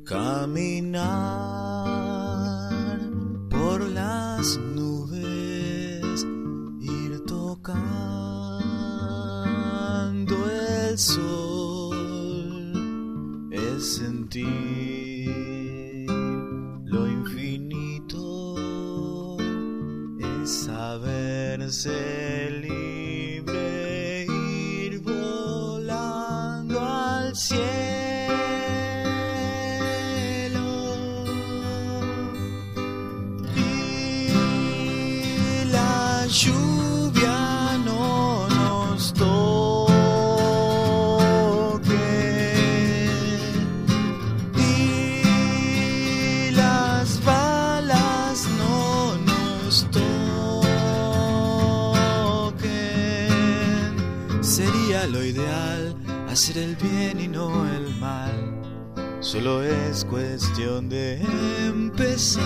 Caminar por las nubes, ir tocando el sol, es sentir lo infinito, es saberse libre, ir volando al cielo. Lluvia no nos toque y las balas no nos toquen. Sería lo ideal hacer el bien y no el mal. Solo es cuestión de empezar.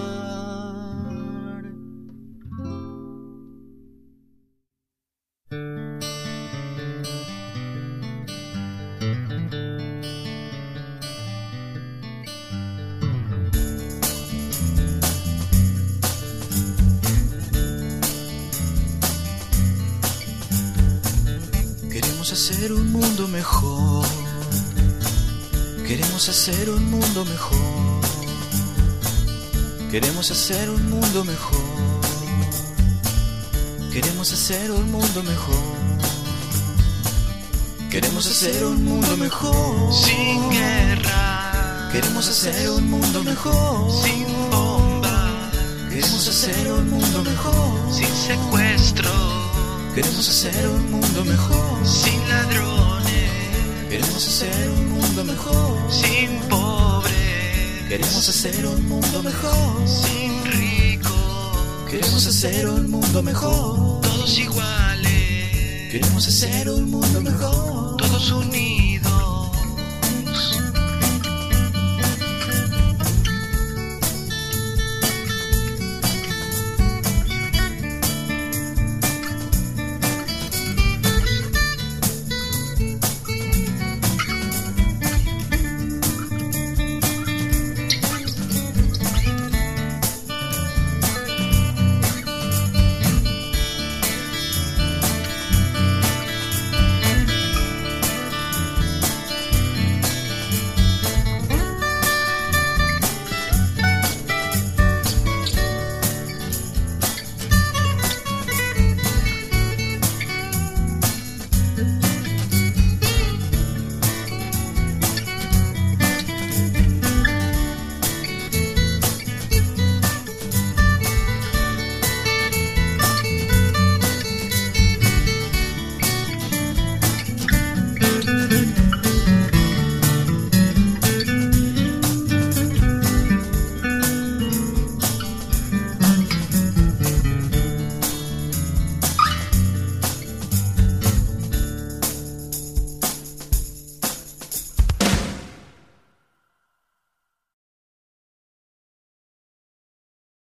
Queremos hacer un mundo mejor. Queremos hacer un mundo mejor. Queremos hacer un mundo mejor. Queremos hacer un mundo mejor. Queremos hacer un mundo mejor. Sin guerra. Queremos hacer un mundo mejor. Sin bombas. Queremos hacer un mundo mejor. Sin secuestro. Queremos hacer un mundo mejor. Sin ladrones. Queremos hacer un mundo mejor. Sin pobres. Queremos hacer un mundo mejor. Sin ricos. Queremos hacer un mundo mejor. Todos iguales. Queremos hacer un mundo mejor.